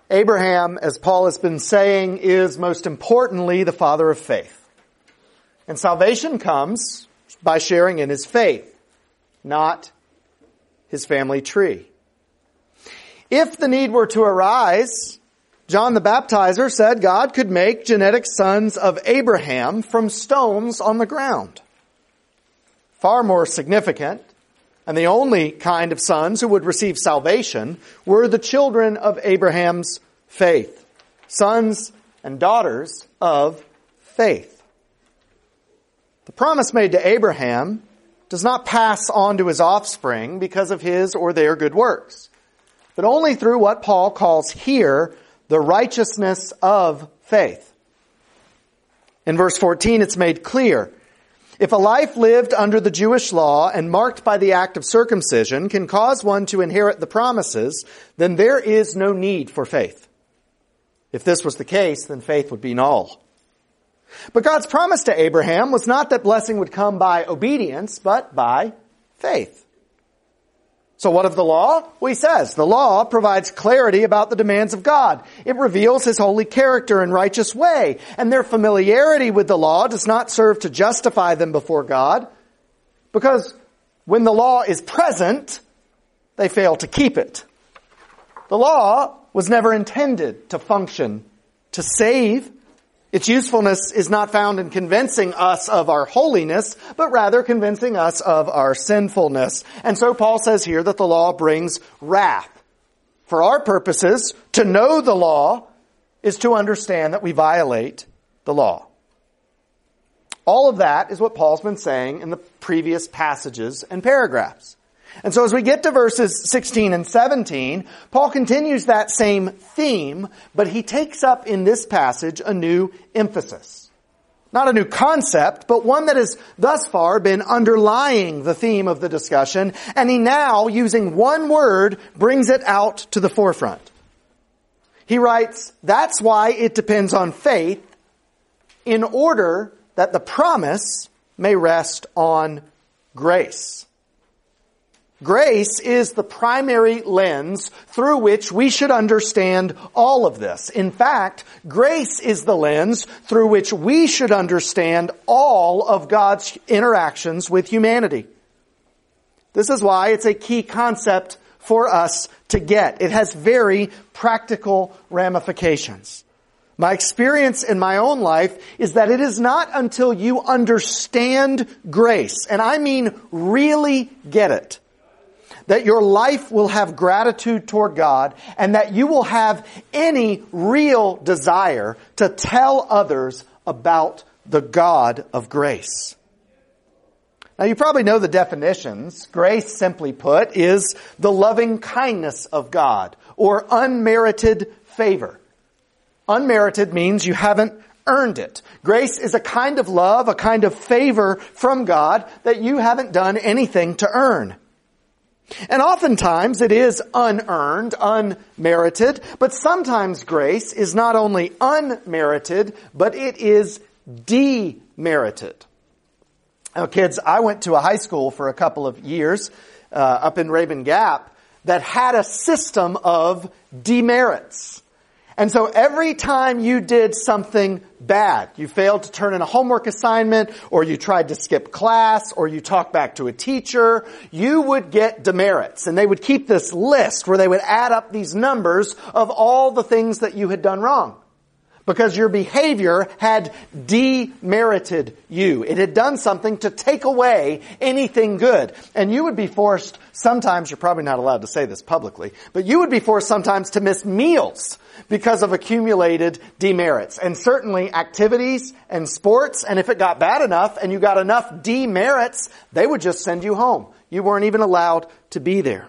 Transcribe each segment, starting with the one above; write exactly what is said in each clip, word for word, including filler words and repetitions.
Abraham, as Paul has been saying, is most importantly the father of faith. And salvation comes by sharing in his faith, not his family tree. If the need were to arise, John the Baptizer said God could make genetic sons of Abraham from stones on the ground. Far more significant, and the only kind of sons who would receive salvation were the children of Abraham's faith, sons and daughters of faith. The promise made to Abraham does not pass on to his offspring because of his or their good works, but only through what Paul calls here the righteousness of faith. In verse fourteen, it's made clear, if a life lived under the Jewish law and marked by the act of circumcision can cause one to inherit the promises, then there is no need for faith. If this was the case, then faith would be null. But God's promise to Abraham was not that blessing would come by obedience, but by faith. So what of the law? Well, he says, the law provides clarity about the demands of God. It reveals his holy character and righteous way, and their familiarity with the law does not serve to justify them before God, because when the law is present, they fail to keep it. The law was never intended to function to save. Its usefulness is not found in convincing us of our holiness, but rather convincing us of our sinfulness. And so Paul says here that the law brings wrath. For our purposes, to know the law is to understand that we violate the law. All of that is what Paul's been saying in the previous passages and paragraphs. And so as we get to verses sixteen and seventeen, Paul continues that same theme, but he takes up in this passage a new emphasis. Not a new concept, but one that has thus far been underlying the theme of the discussion, and he now, using one word, brings it out to the forefront. He writes, that's why it depends on faith, in order that the promise may rest on grace. Grace is the primary lens through which we should understand all of this. In fact, grace is the lens through which we should understand all of God's interactions with humanity. This is why it's a key concept for us to get. It has very practical ramifications. My experience in my own life is that it is not until you understand grace, and I mean really get it, that your life will have gratitude toward God and that you will have any real desire to tell others about the God of grace. Now you probably know the definitions. Grace, simply put, is the loving kindness of God or unmerited favor. Unmerited means you haven't earned it. Grace is a kind of love, a kind of favor from God that you haven't done anything to earn. And oftentimes it is unearned, unmerited, but sometimes grace is not only unmerited, but it is demerited. Now kids, I went to a high school for a couple of years uh, up in Raven Gap that had a system of demerits. And so every time you did something bad, you failed to turn in a homework assignment, or you tried to skip class, or you talked back to a teacher, you would get demerits. And they would keep this list where they would add up these numbers of all the things that you had done wrong. Because your behavior had demerited you. It had done something to take away anything good. And you would be forced, sometimes, you're probably not allowed to say this publicly, but you would be forced sometimes to miss meals because of accumulated demerits. And certainly activities and sports, and if it got bad enough and you got enough demerits, they would just send you home. You weren't even allowed to be there.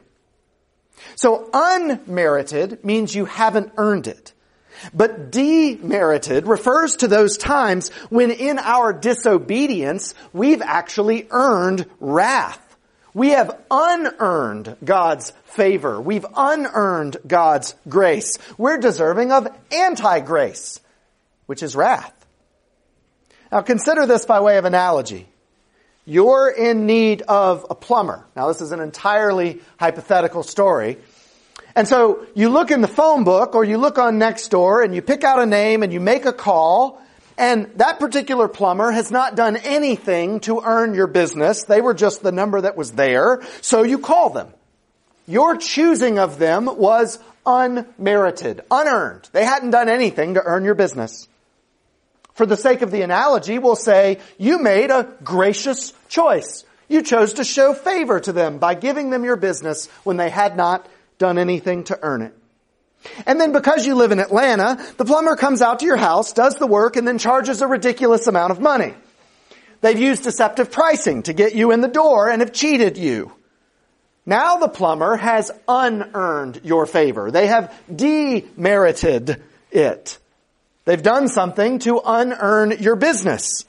So unmerited means you haven't earned it. But demerited refers to those times when in our disobedience we've actually earned wrath. We have unearned God's favor. We've unearned God's grace. We're deserving of anti-grace, which is wrath. Now consider this by way of analogy. You're in need of a plumber. Now this is an entirely hypothetical story. And so you look in the phone book or you look on Nextdoor and you pick out a name and you make a call, and that particular plumber has not done anything to earn your business. They were just the number that was there, so you call them. Your choosing of them was unmerited, unearned. They hadn't done anything to earn your business. For the sake of the analogy, we'll say you made a gracious choice. You chose to show favor to them by giving them your business when they had not done anything to earn it. And then because you live in Atlanta, the plumber comes out to your house, does the work, and then charges a ridiculous amount of money. They've used deceptive pricing to get you in the door and have cheated you. Now the plumber has unearned your favor. They have demerited it. They've done something to unearn your business.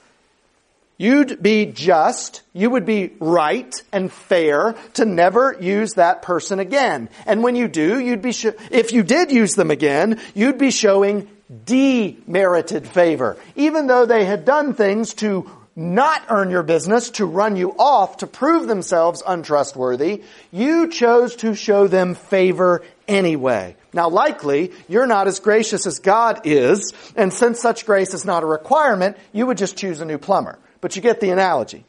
You'd be just, you would be right and fair to never use that person again. And when you do, you'd be, sh- if you did use them again, you'd be showing demerited favor. Even though they had done things to not earn your business, to run you off, to prove themselves untrustworthy, you chose to show them favor anyway. Now likely, you're not as gracious as God is, and since such grace is not a requirement, you would just choose a new plumber. But you get the analogy.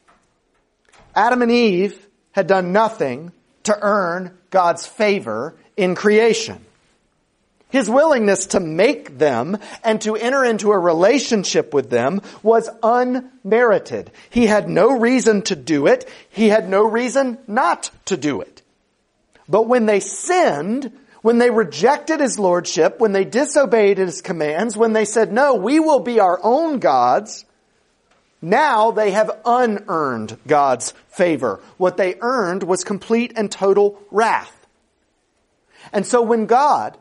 Adam and Eve had done nothing to earn God's favor in creation. His willingness to make them and to enter into a relationship with them was unmerited. He had no reason to do it. He had no reason not to do it. But when they sinned, when they rejected His lordship, when they disobeyed His commands, when they said, no, we will be our own gods, now they have unearned God's favor. What they earned was complete and total wrath. And so when God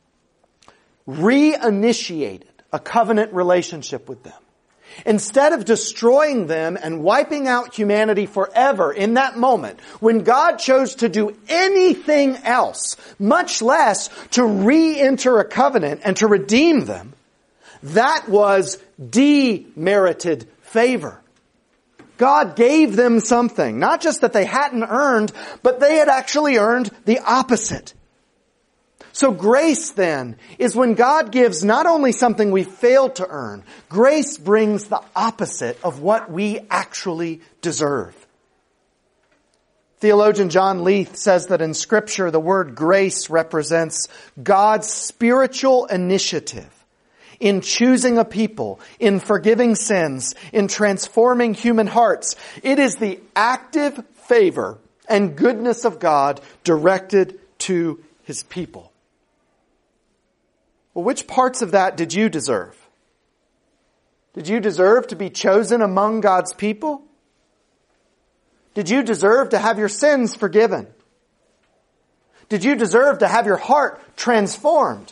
reinitiated a covenant relationship with them, instead of destroying them and wiping out humanity forever in that moment, when God chose to do anything else, much less to re-enter a covenant and to redeem them, that was demerited favor. God gave them something, not just that they hadn't earned, but they had actually earned the opposite. So grace then is when God gives not only something we failed to earn, grace brings the opposite of what we actually deserve. Theologian John Leith says that in Scripture the word grace represents God's spiritual initiative in choosing a people, in forgiving sins, in transforming human hearts. It is the active favor and goodness of God directed to His people. Well, which parts of that did you deserve? Did you deserve to be chosen among God's people? Did you deserve to have your sins forgiven? Did you deserve to have your heart transformed?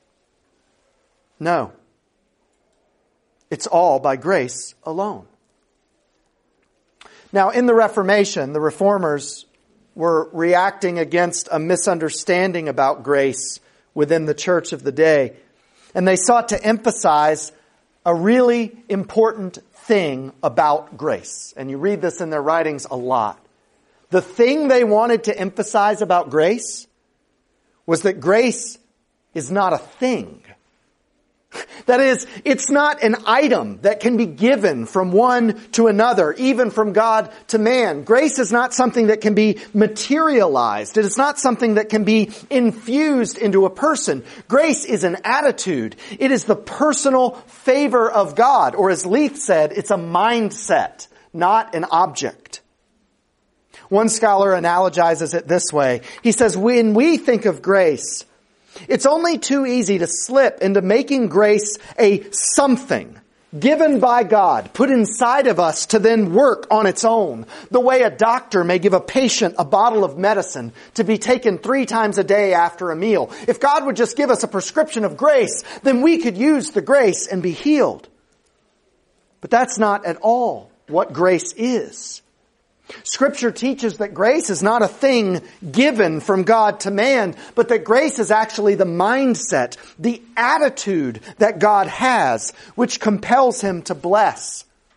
No. It's all by grace alone. Now, in the Reformation, the Reformers were reacting against a misunderstanding about grace within the church of the day. And they sought to emphasize a really important thing about grace. And you read this in their writings a lot. The thing they wanted to emphasize about grace was that grace is not a thing. That is, it's not an item that can be given from one to another, even from God to man. Grace is not something that can be materialized. It is not something that can be infused into a person. Grace is an attitude. It is the personal favor of God. Or as Leith said, it's a mindset, not an object. One scholar analogizes it this way. He says, when we think of grace, it's only too easy to slip into making grace a something given by God, put inside of us to then work on its own. The way a doctor may give a patient a bottle of medicine to be taken three times a day after a meal. If God would just give us a prescription of grace, then we could use the grace and be healed. But that's not at all what grace is. Scripture teaches that grace is not a thing given from God to man, but that grace is actually the mindset, the attitude that God has, which compels Him to bless.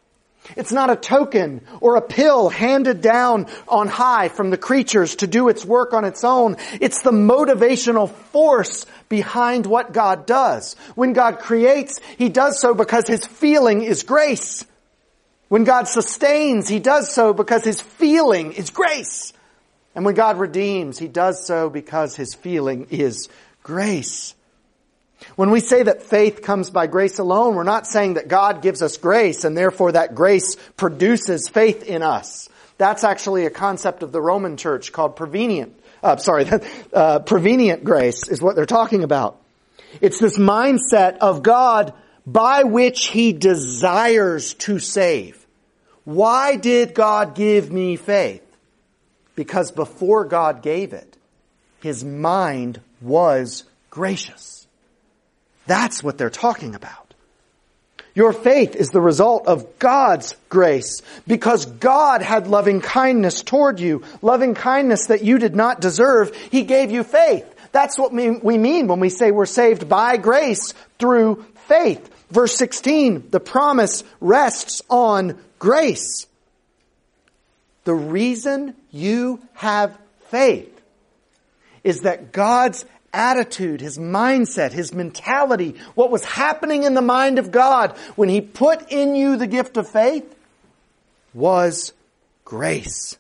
It's not a token or a pill handed down on high from the creatures to do its work on its own. It's the motivational force behind what God does. When God creates, He does so because His feeling is grace. When God sustains, He does so because His feeling is grace. And when God redeems, He does so because His feeling is grace. When we say that faith comes by grace alone, we're not saying that God gives us grace and therefore that grace produces faith in us. That's actually a concept of the Roman Church called prevenient, uh, sorry, uh, prevenient grace is what they're talking about. It's this mindset of God by which He desires to save. Why did God give me faith? Because before God gave it, His mind was gracious. That's what they're talking about. Your faith is the result of God's grace because God had loving kindness toward you, loving kindness that you did not deserve. He gave you faith. That's what we mean when we say we're saved by grace through faith. Verse sixteen, the promise rests on grace. The reason you have faith is that God's attitude, His mindset, His mentality, what was happening in the mind of God when He put in you the gift of faith was grace.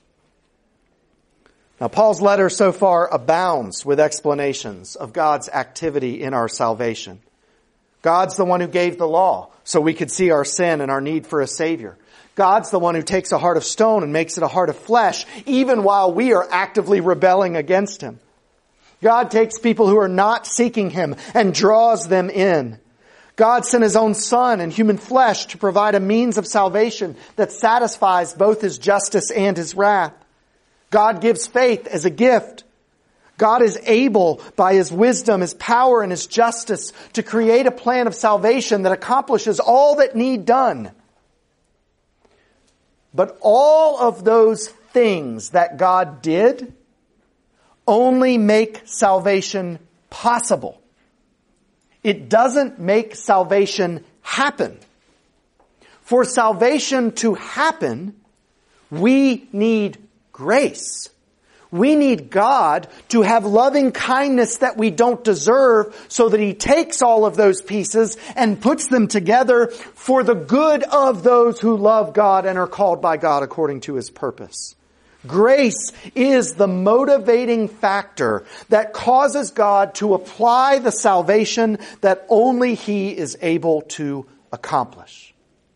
Now, Paul's letter so far abounds with explanations of God's activity in our salvation. God's the one who gave the law so we could see our sin and our need for a Savior. God's the one who takes a heart of stone and makes it a heart of flesh, even while we are actively rebelling against Him. God takes people who are not seeking Him and draws them in. God sent His own Son in human flesh to provide a means of salvation that satisfies both His justice and His wrath. God gives faith as a gift. God is able, by His wisdom, His power, and His justice, to create a plan of salvation that accomplishes all that need done. But all of those things that God did only make salvation possible. It doesn't make salvation happen. For salvation to happen, we need grace. We need God to have loving kindness that we don't deserve so that He takes all of those pieces and puts them together for the good of those who love God and are called by God according to His purpose. Grace is the motivating factor that causes God to apply the salvation that only He is able to accomplish.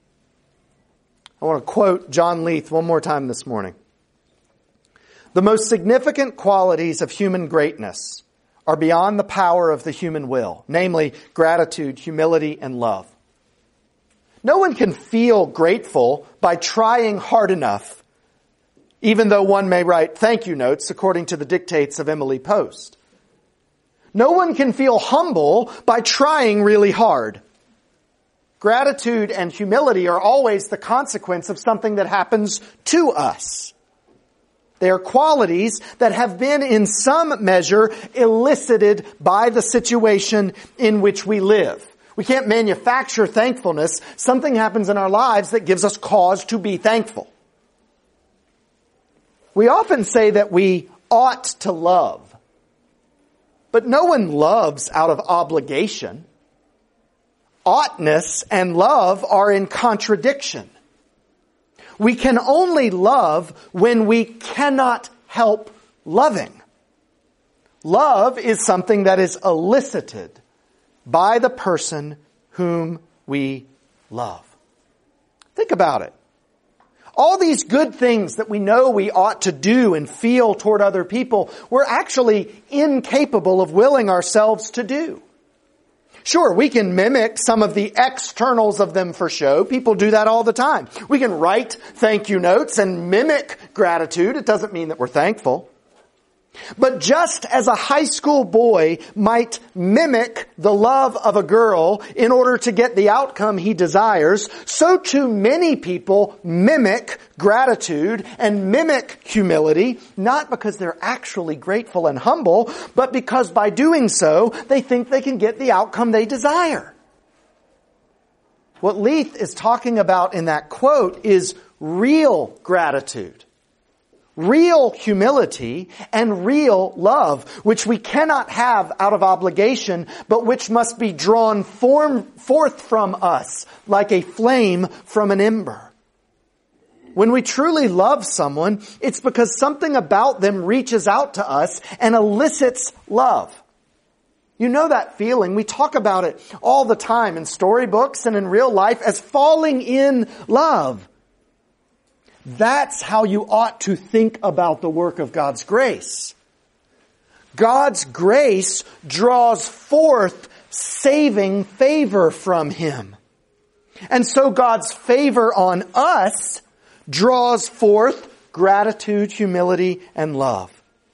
I want to quote John Leith one more time this morning. The most significant qualities of human greatness are beyond the power of the human will, namely gratitude, humility, and love. No one can feel grateful by trying hard enough, even though one may write thank you notes according to the dictates of Emily Post. No one can feel humble by trying really hard. Gratitude and humility are always the consequence of something that happens to us. They are qualities that have been in some measure elicited by the situation in which we live. We can't manufacture thankfulness. Something happens in our lives that gives us cause to be thankful. We often say that we ought to love, but no one loves out of obligation. Oughtness and love are in contradiction. We can only love when we cannot help loving. Love is something that is elicited by the person whom we love. Think about it. All these good things that we know we ought to do and feel toward other people, we're actually incapable of willing ourselves to do. Sure, we can mimic some of the externals of them for show. People do that all the time. We can write thank you notes and mimic gratitude. It doesn't mean that we're thankful. But just as a high school boy might mimic the love of a girl in order to get the outcome he desires, so too many people mimic gratitude and mimic humility, not because they're actually grateful and humble, but because by doing so, they think they can get the outcome they desire. What Leith is talking about in that quote is real gratitude, real humility, and real love, which we cannot have out of obligation, but which must be drawn form, forth from us like a flame from an ember. When we truly love someone, it's because something about them reaches out to us and elicits love. You know that feeling. We talk about it all the time in storybooks and in real life as falling in love. That's how you ought to think about the work of God's grace. God's grace draws forth saving favor from Him. And so God's favor on us draws forth gratitude, humility, and love.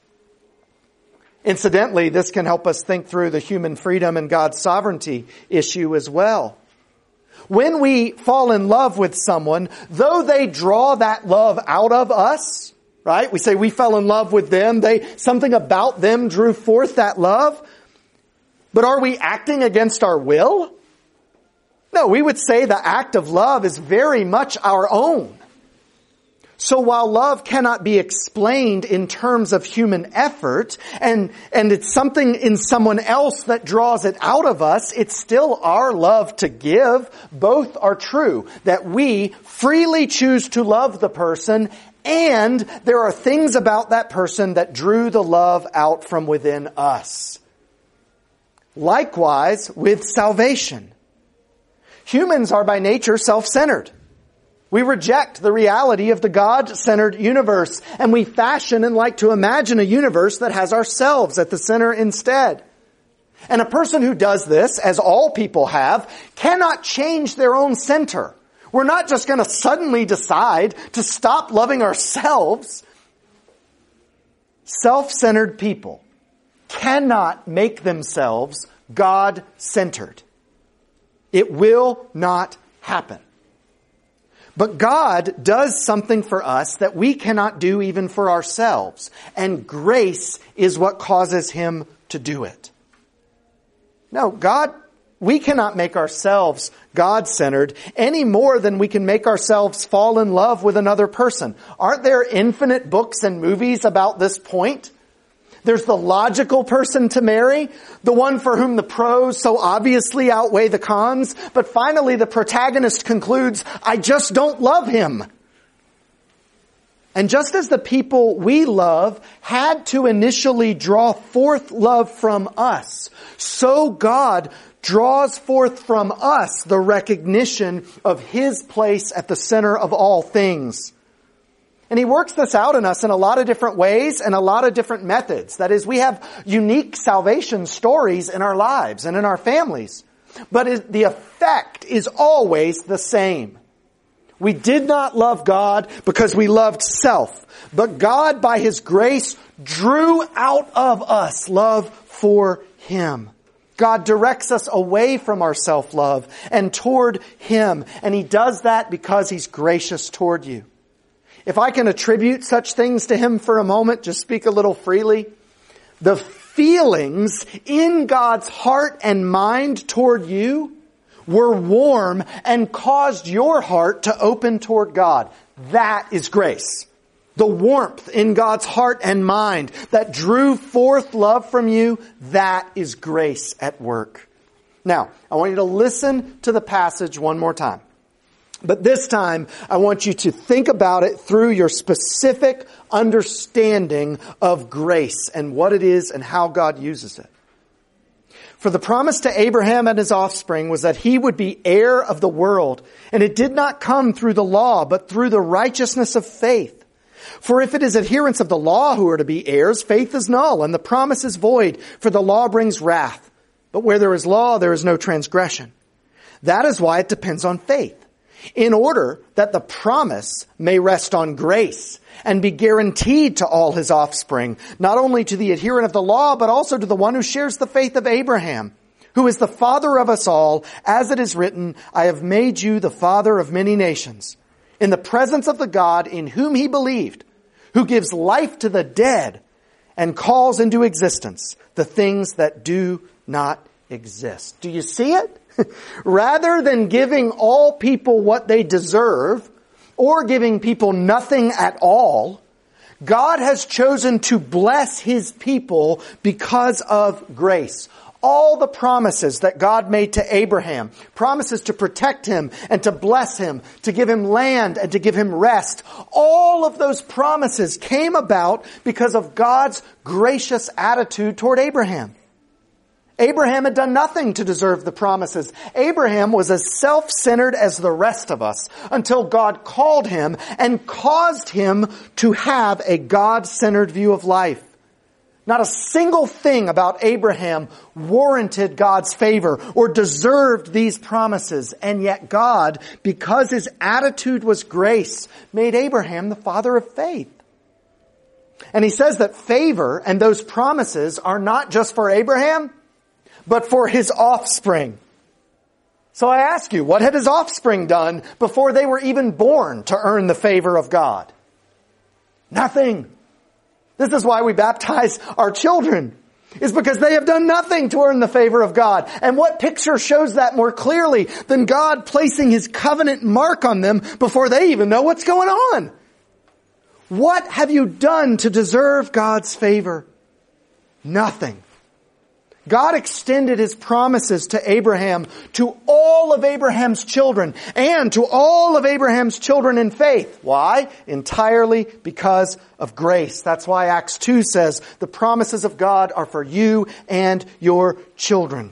Incidentally, this can help us think through the human freedom and God's sovereignty issue as well. When we fall in love with someone, though they draw that love out of us, right? We say we fell in love with them. They, something about them drew forth that love. But are we acting against our will? No, we would say the act of love is very much our own. So while love cannot be explained in terms of human effort, and, and it's something in someone else that draws it out of us, it's still our love to give. Both are true, that we freely choose to love the person, and there are things about that person that drew the love out from within us. Likewise with salvation. Humans are by nature self-centered. We reject the reality of the God-centered universe, and we fashion and like to imagine a universe that has ourselves at the center instead. And a person who does this, as all people have, cannot change their own center. We're not just going to suddenly decide to stop loving ourselves. Self-centered people cannot make themselves God-centered. It will not happen. But God does something for us that we cannot do even for ourselves. And grace is what causes Him to do it. No, God, we cannot make ourselves God-centered any more than we can make ourselves fall in love with another person. Aren't there infinite books and movies about this point? There's the logical person to marry, the one for whom the pros so obviously outweigh the cons, but finally the protagonist concludes, I just don't love him. And just as the people we love had to initially draw forth love from us, so God draws forth from us the recognition of His place at the center of all things. And He works this out in us in a lot of different ways and a lot of different methods. That is, we have unique salvation stories in our lives and in our families. But the effect is always the same. We did not love God because we loved self. But God, by His grace, drew out of us love for Him. God directs us away from our self-love and toward Him. And He does that because He's gracious toward you. If I can attribute such things to Him for a moment, just speak a little freely. The feelings in God's heart and mind toward you were warm and caused your heart to open toward God. That is grace. The warmth in God's heart and mind that drew forth love from you, that is grace at work. Now, I want you to listen to the passage one more time. But this time, I want you to think about it through your specific understanding of grace and what it is and how God uses it. For the promise to Abraham and his offspring was that he would be heir of the world, and it did not come through the law, but through the righteousness of faith. For if it is adherents of the law who are to be heirs, faith is null, and the promise is void, for the law brings wrath. But where there is law, there is no transgression. That is why it depends on faith, in order that the promise may rest on grace and be guaranteed to all his offspring, not only to the adherent of the law, but also to the one who shares the faith of Abraham, who is the father of us all, as it is written, I have made you the father of many nations, in the presence of the God in whom he believed, who gives life to the dead and calls into existence the things that do not exist. Do you see it? Rather than giving all people what they deserve, or giving people nothing at all, God has chosen to bless His people because of grace. All the promises that God made to Abraham, promises to protect him and to bless him, to give him land and to give him rest, all of those promises came about because of God's gracious attitude toward Abraham. Abraham had done nothing to deserve the promises. Abraham was as self-centered as the rest of us until God called him and caused him to have a God-centered view of life. Not a single thing about Abraham warranted God's favor or deserved these promises. And yet God, because His attitude was grace, made Abraham the father of faith. And He says that favor and those promises are not just for Abraham, but for his offspring. So I ask you, what had his offspring done before they were even born to earn the favor of God? Nothing. This is why we baptize our children, is because they have done nothing to earn the favor of God. And what picture shows that more clearly than God placing His covenant mark on them before they even know what's going on? What have you done to deserve God's favor? Nothing. God extended His promises to Abraham, to all of Abraham's children, and to all of Abraham's children in faith. Why? Entirely because of grace. That's why Acts two says, the promises of God are for you and your children.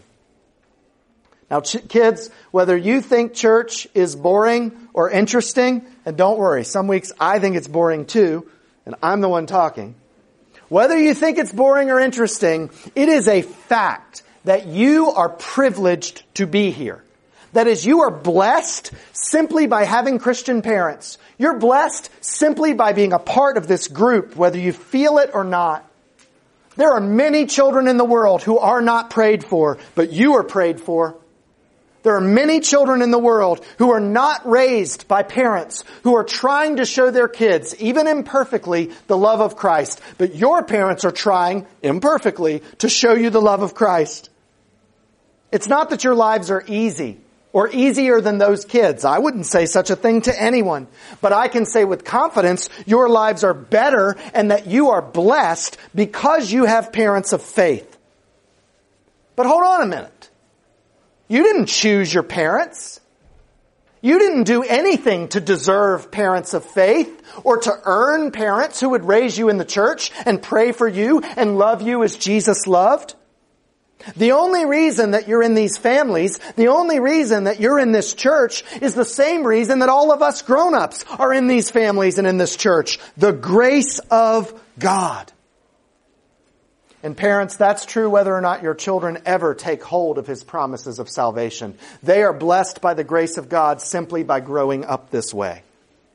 Now, ch- kids, whether you think church is boring or interesting, and don't worry, some weeks I think it's boring too, and I'm the one talking. Whether you think it's boring or interesting, it is a fact that you are privileged to be here. That is, you are blessed simply by having Christian parents. You're blessed simply by being a part of this group, whether you feel it or not. There are many children in the world who are not prayed for, but you are prayed for. There are many children in the world who are not raised by parents who are trying to show their kids, even imperfectly, the love of Christ. But your parents are trying, imperfectly, to show you the love of Christ. It's not that your lives are easy or easier than those kids. I wouldn't say such a thing to anyone. But I can say with confidence, your lives are better and that you are blessed because you have parents of faith. But hold on a minute. You didn't choose your parents. You didn't do anything to deserve parents of faith or to earn parents who would raise you in the church and pray for you and love you as Jesus loved. The only reason that you're in these families, the only reason that you're in this church is the same reason that all of us grown-ups are in these families and in this church. The grace of God. And parents, that's true whether or not your children ever take hold of His promises of salvation. They are blessed by the grace of God simply by growing up this way.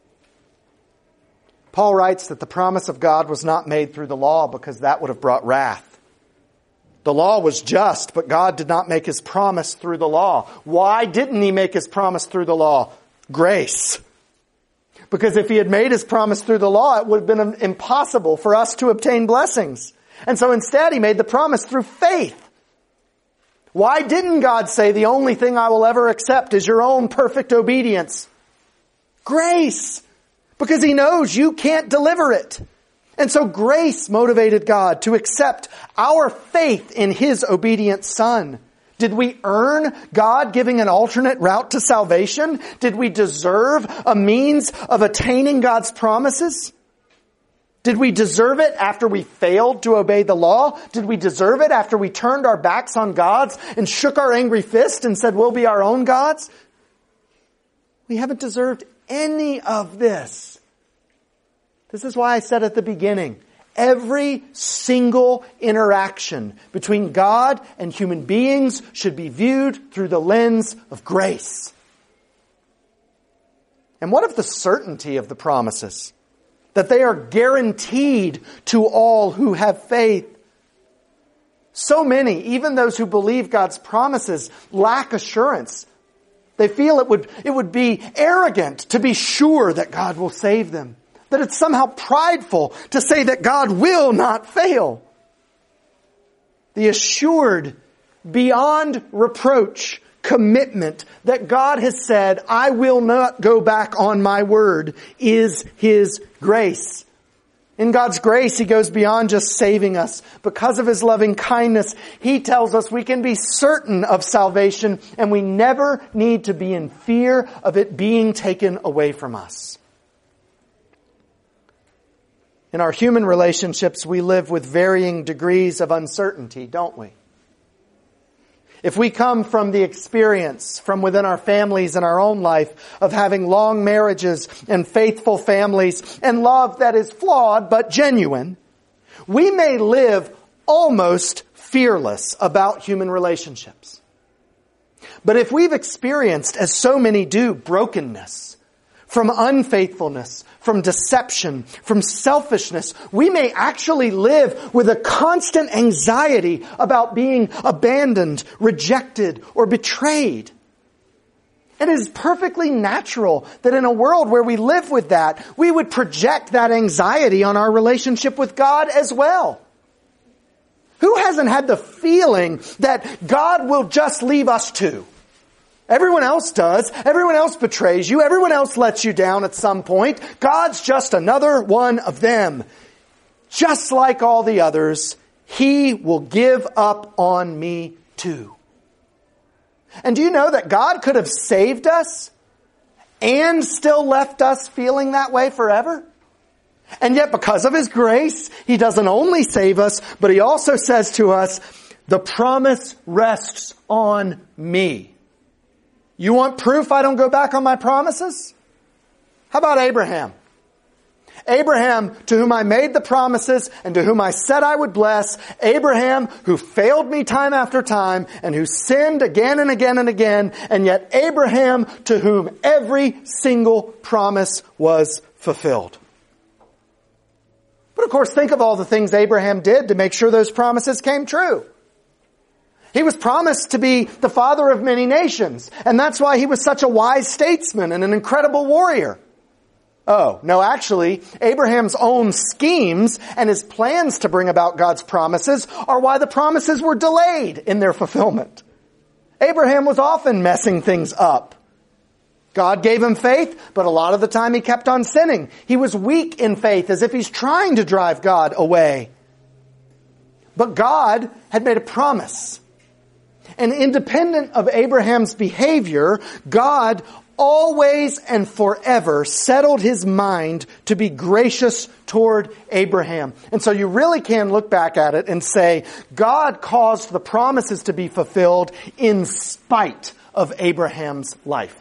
Paul writes that the promise of God was not made through the law because that would have brought wrath. The law was just, but God did not make His promise through the law. Why didn't He make His promise through the law? Grace. Because if He had made His promise through the law, it would have been impossible for us to obtain blessings. And so instead He made the promise through faith. Why didn't God say the only thing I will ever accept is your own perfect obedience? Grace. Because He knows you can't deliver it. And so grace motivated God to accept our faith in His obedient Son. Did we earn God giving an alternate route to salvation? Did we deserve a means of attaining God's promises? Did we deserve it after we failed to obey the law? Did we deserve it after we turned our backs on God's and shook our angry fist and said, we'll be our own gods? We haven't deserved any of this. This is why I said at the beginning, every single interaction between God and human beings should be viewed through the lens of grace. And what of the certainty of the promises? That they are guaranteed to all who have faith. So many, even those who believe God's promises, lack assurance. They feel it would, it would be arrogant to be sure that God will save them. That it's somehow prideful to say that God will not fail. The assured, beyond reproach commitment that God has said, I will not go back on my word, is His grace. In God's grace, He goes beyond just saving us. Because of His loving kindness, He tells us we can be certain of salvation and we never need to be in fear of it being taken away from us. In our human relationships, we live with varying degrees of uncertainty, don't we? If we come from the experience from within our families and our own life of having long marriages and faithful families and love that is flawed but genuine, we may live almost fearless about human relationships. But if we've experienced, as so many do, brokenness, from unfaithfulness, from deception, from selfishness, we may actually live with a constant anxiety about being abandoned, rejected, or betrayed. And it is perfectly natural that in a world where we live with that, we would project that anxiety on our relationship with God as well. Who hasn't had the feeling that God will just leave us to? Everyone else does. Everyone else betrays you. Everyone else lets you down at some point. God's just another one of them. Just like all the others, He will give up on me too. And do you know that God could have saved us and still left us feeling that way forever? And yet because of His grace, He doesn't only save us, but He also says to us, the promise rests on me. You want proof I don't go back on my promises? How about Abraham? Abraham, to whom I made the promises and to whom I said I would bless. Abraham, who failed me time after time and who sinned again and again and again. And yet Abraham, to whom every single promise was fulfilled. But of course, think of all the things Abraham did to make sure those promises came true. He was promised to be the father of many nations, and that's why he was such a wise statesman and an incredible warrior. Oh, no, actually, Abraham's own schemes and his plans to bring about God's promises are why the promises were delayed in their fulfillment. Abraham was often messing things up. God gave him faith, but a lot of the time he kept on sinning. He was weak in faith, as if he's trying to drive God away. But God had made a promise. And independent of Abraham's behavior, God always and forever settled His mind to be gracious toward Abraham. And so you really can look back at it and say, God caused the promises to be fulfilled in spite of Abraham's life.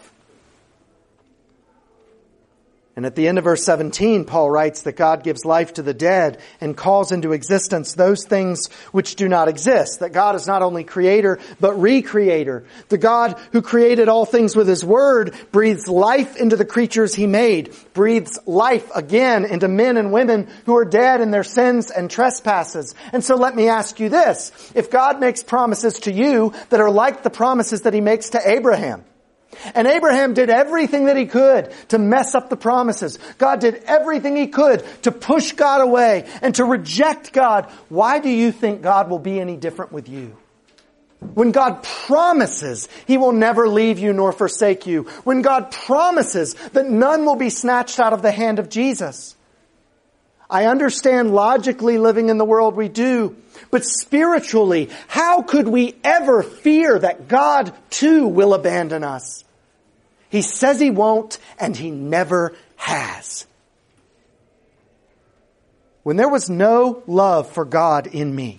And at the end of verse seventeen, Paul writes that God gives life to the dead and calls into existence those things which do not exist. That God is not only creator, but recreator. The God who created all things with His word breathes life into the creatures He made, breathes life again into men and women who are dead in their sins and trespasses. And so let me ask you this. If God makes promises to you that are like the promises that He makes to Abraham, and Abraham did everything that he could to mess up the promises. God did everything He could to push God away and to reject God. Why do you think God will be any different with you? When God promises He will never leave you nor forsake you. When God promises that none will be snatched out of the hand of Jesus. I understand logically living in the world we do, but spiritually, how could we ever fear that God too will abandon us? He says He won't, and He never has. When there was no love for God in me,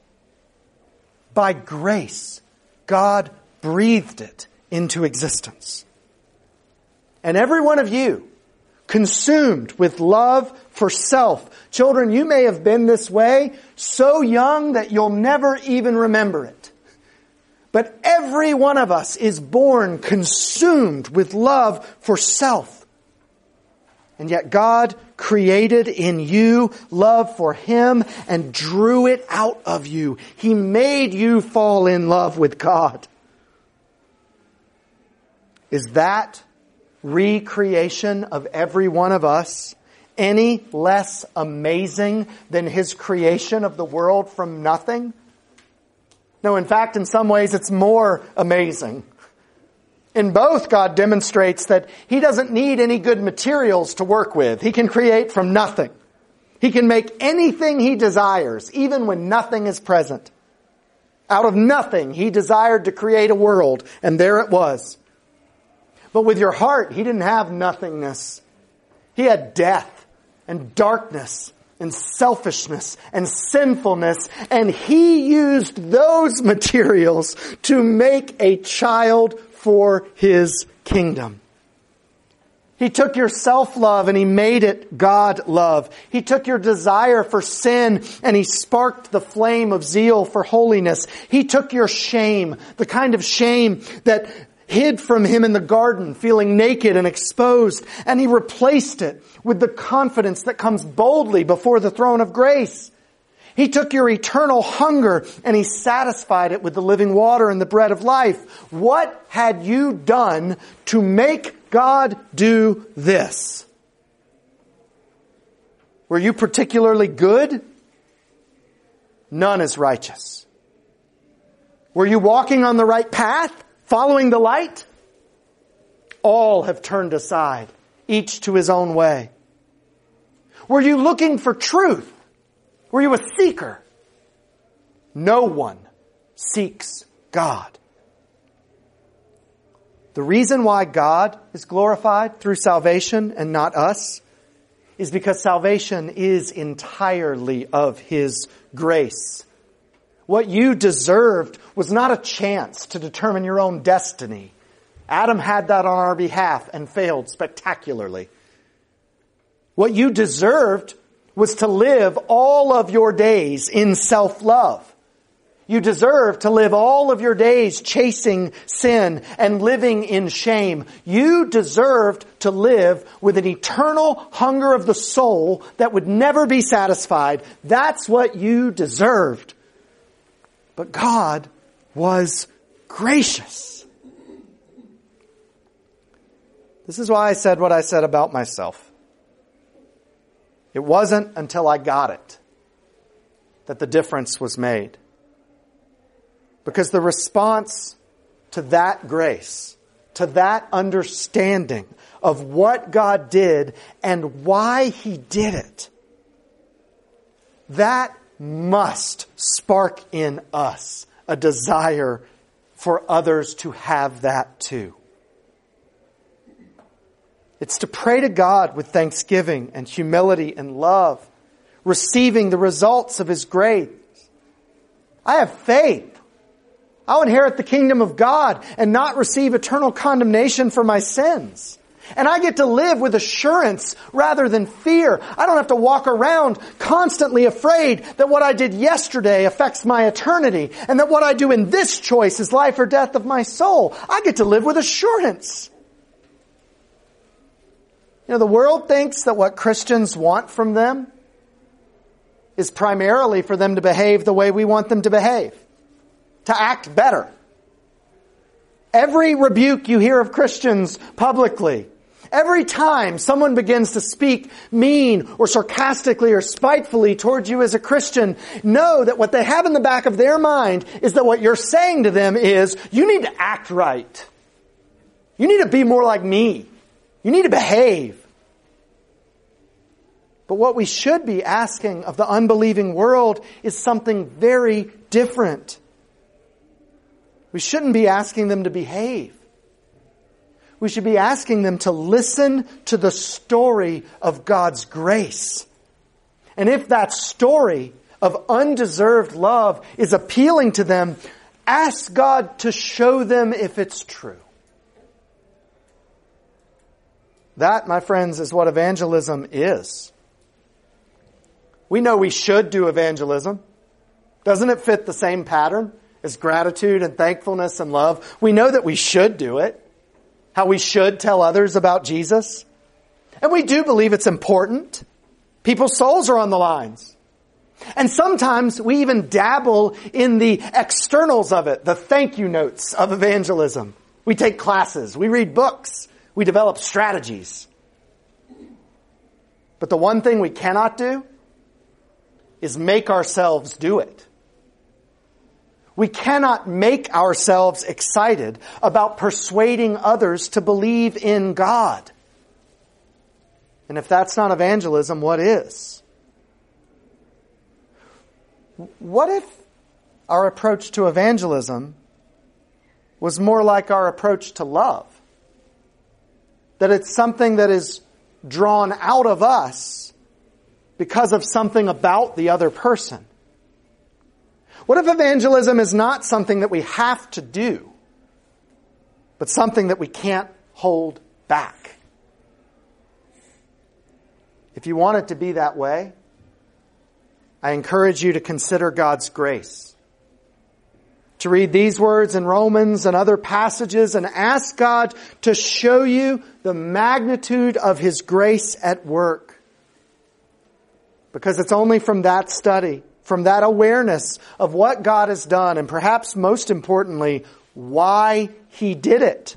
by grace, God breathed it into existence. And every one of you, consumed with love for self. Children, you may have been this way so young that you'll never even remember it. But every one of us is born consumed with love for self. And yet God created in you love for Him and drew it out of you. He made you fall in love with God. Is that recreation of every one of us any less amazing than His creation of the world from nothing? No, in fact, in some ways it's more amazing. In both, God demonstrates that He doesn't need any good materials to work with. He can create from nothing. He can make anything He desires, even when nothing is present. Out of nothing, He desired to create a world, and there it was. But with your heart, He didn't have nothingness. He had death and darkness and selfishness and sinfulness, and He used those materials to make a child for His kingdom. He took your self-love and He made it God-love. He took your desire for sin and He sparked the flame of zeal for holiness. He took your shame, the kind of shame that hid from Him in the garden, feeling naked and exposed, and He replaced it with the confidence that comes boldly before the throne of grace. He took your eternal hunger and He satisfied it with the living water and the bread of life. What had you done to make God do this? Were you particularly good? None is righteous. Were you walking on the right path, following the light? All have turned aside, each to his own way. Were you looking for truth? Were you a seeker? No one seeks God. The reason why God is glorified through salvation and not us is because salvation is entirely of His grace. What you deserved was not a chance to determine your own destiny. Adam had that on our behalf and failed spectacularly. What you deserved was to live all of your days in self-love. You deserve to live all of your days chasing sin and living in shame. You deserved to live with an eternal hunger of the soul that would never be satisfied. That's what you deserved. But God was gracious. This is why I said what I said about myself. It wasn't until I got it that the difference was made. Because the response to that grace, to that understanding of what God did and why He did it, that must spark in us a desire for others to have that too. It's to pray to God with thanksgiving and humility and love, receiving the results of His grace. I have faith. I'll inherit the kingdom of God and not receive eternal condemnation for my sins. And I get to live with assurance rather than fear. I don't have to walk around constantly afraid that what I did yesterday affects my eternity and that what I do in this choice is life or death of my soul. I get to live with assurance. You know, the world thinks that what Christians want from them is primarily for them to behave the way we want them to behave, to act better. Every rebuke you hear of Christians publicly, every time someone begins to speak mean or sarcastically or spitefully towards you as a Christian, know that what they have in the back of their mind is that what you're saying to them is, you need to act right. You need to be more like me. You need to behave. But what we should be asking of the unbelieving world is something very different. We shouldn't be asking them to behave. We should be asking them to listen to the story of God's grace. And if that story of undeserved love is appealing to them, ask God to show them if it's true. That, my friends, is what evangelism is. We know we should do evangelism. Doesn't it fit the same pattern as gratitude and thankfulness and love? We know that we should do it. How we should tell others about Jesus. And we do believe it's important. People's souls are on the lines. And sometimes we even dabble in the externals of it, the thank you notes of evangelism. We take classes, we read books, we develop strategies. But the one thing we cannot do is make ourselves do it. We cannot make ourselves excited about persuading others to believe in God. And if that's not evangelism, what is? What if our approach to evangelism was more like our approach to love? That it's something that is drawn out of us because of something about the other person. What if evangelism is not something that we have to do, but something that we can't hold back? If you want it to be that way, I encourage you to consider God's grace. To read these words in Romans and other passages and ask God to show you the magnitude of His grace at work. Because it's only from that study, from that awareness of what God has done, and perhaps most importantly, why He did it,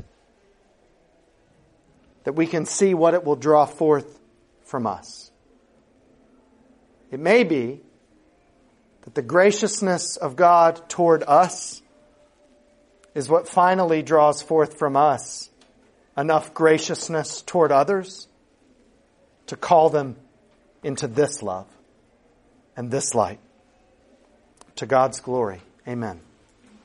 that we can see what it will draw forth from us. It may be that the graciousness of God toward us is what finally draws forth from us enough graciousness toward others to call them into this love and this light. To God's glory. Amen.